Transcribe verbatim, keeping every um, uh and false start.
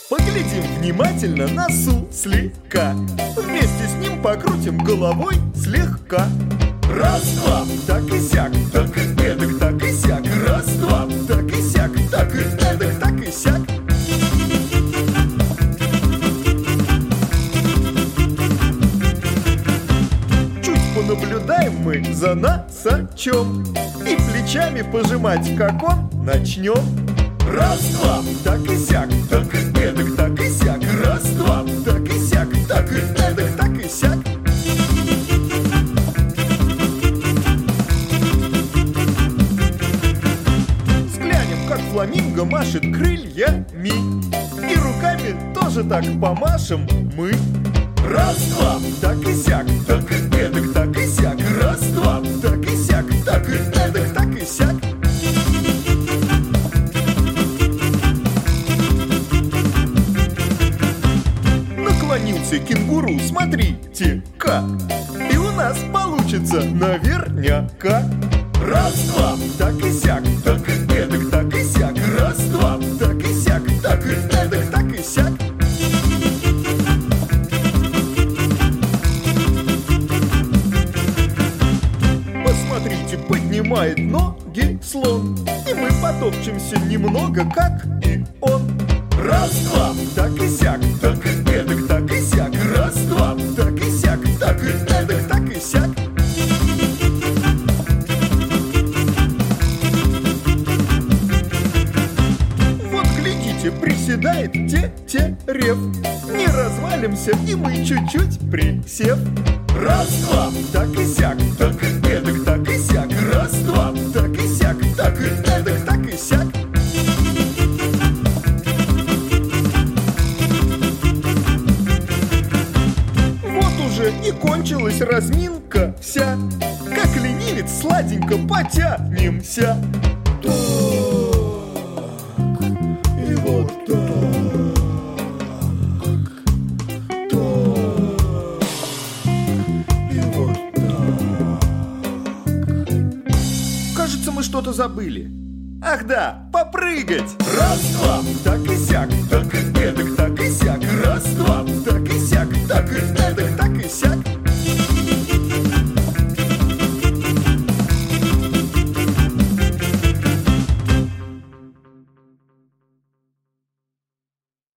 Поглядим внимательно на суслика. Вместе с ним покрутим головой слегка. Раз, два, так и сяк, так и эдак, так и сяк. Раз, два, так и сяк, так и эдак, так и сяк. Чуть понаблюдаем мы за носачом и плечами пожимать, как он, начнем. Раз, два, так и сяк, так и эдак, так и сяк. Раз, два, так и сяк, так и эдак, так и сяк. Взглянем, как фламинго машет крыльями, и руками тоже так помашем мы. Раз, два, так и сяк, так и эдак, так и сяк. Раз, два, так и сяк, так и эдак, так и сяк. Наклонился кенгуру, смотрите-ка, и у нас получится наверняка. Раз, два, так и сяк, так и эдак, так и сяк. Раз, два, так и сяк, так и эдак, так и сяк. Посмотрите, поднимает ноги слон, и мы потопчемся немного, как и он. Раз, два, так и сяк, так и эдак, так и сяк. Раз, два, так и сяк, так и эдак, так и сяк. Вот глядите, приседает тетерев. Не развалимся, и мы чуть-чуть присев. Раз, два, так и сяк, так и эдак, так и сяк. Раз, два, так и сяк, так и эдак, так и сяк. И кончилась разминка вся. Как ленивец сладенько потянемся. Так, и вот так, так, и вот так. Кажется, мы что-то забыли. Ах да, попрыгать! Раз, два, так и сяк, так и эдак, так и сяк. Раз, два, так и сяк, так и